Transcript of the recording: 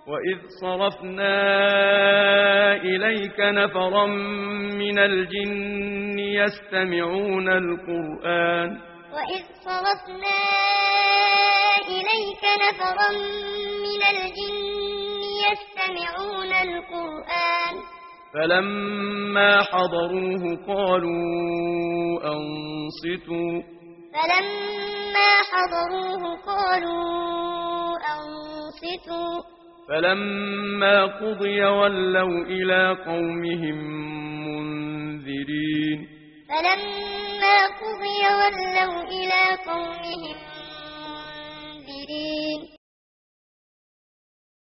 وإذ صرفنا إليك نفرا من الجن يستمعون القرآن وإذ صرفنا إليك نفرا من الجن يستمعون القرآن فلما حضروه قالوا أنصتوا فلما قضي ولوا إلى قومهم منذرين